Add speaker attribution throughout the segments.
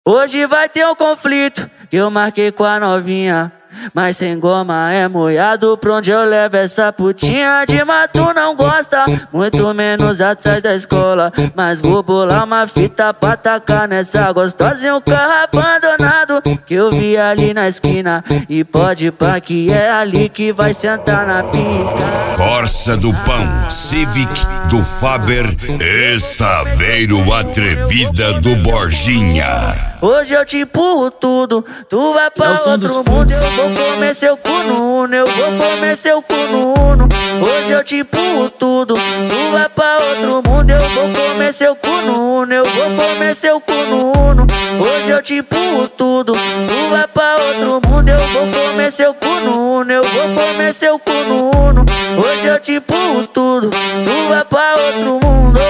Speaker 1: Hoje vai ter um conflito que eu marquei com a novinha, mas sem goma é moiado, pra onde eu levo essa putinha de mato não gosta, muito menos atrás da escola. Mas vou bolar uma fita pra tacar nessa gostosa em um carro abandonado que eu vi ali na esquina, e pode pá que é ali que vai sentar na pica.
Speaker 2: Corsa do Pão, Civic do Faber e Saveiro Atrevida do Borginha.
Speaker 1: Hoje eu te empurro tudo, tu vai pra outro mundo, eu vou comer seu cu no uno, eu vou comer seu cu no uno. Hoje eu te empurro tudo, tu vai pra outro mundo, eu vou comer seu cu no uno, eu vou comer seu cu no uno. Hoje eu te empurro tudo, tu vai pra outro mundo, eu vou comer seu cu no uno, eu vou comer seu cu no uno. Hoje eu te empurro tudo, tu vai pra outro mundo.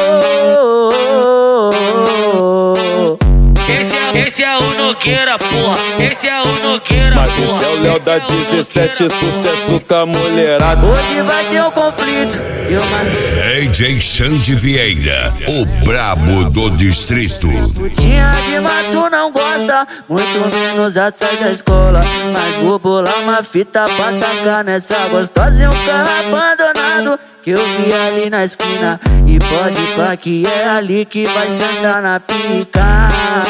Speaker 1: Esse é o Nogueira, porra. Esse é o Nogueira, porra.
Speaker 3: Mas esse é o Léo da 17, sucesso com a mulherada.
Speaker 1: Hoje vai ter um conflito.
Speaker 2: DJ Xande Vieira, o brabo do distrito.
Speaker 1: Putinha de mato não gosta, muito menos atrás da escola. Mas vou bolar uma fita pra tacar nessa gostosa em um carro abandonado que eu vi ali na esquina, e pode pá que é ali que vai sentar na pica.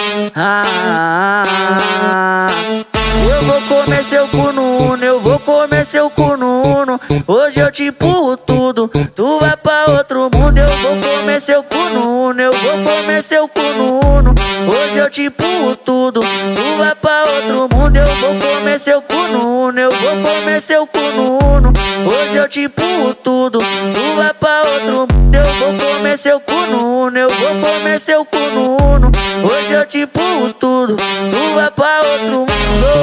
Speaker 1: Eu vou comer seu cu no uno, eu vou comer seu cu no uno. Hoje eu te empurro tudo, tu vai pra outro mundo, eu vou comer seu cu no uno, eu vou comer seu cu no uno. Hoje eu te empurro tudo, tu vai pra outro mundo, eu vou comer seu cu no uno, eu vou comer seu cu no uno. Hoje eu te empurro tudo, tu vai pra outro mundo, eu vou comer seu cu no uno, eu vou comer seu cu no uno. Hoje eu te empurro tudo, tu vai pra outro mundo.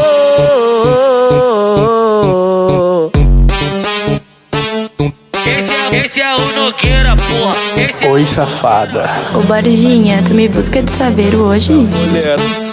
Speaker 1: Esse é o Nogueira, porra.
Speaker 4: Oi, safada.
Speaker 5: Ô, Borginha, tu me busca de Saveiro hoje?
Speaker 3: Mulher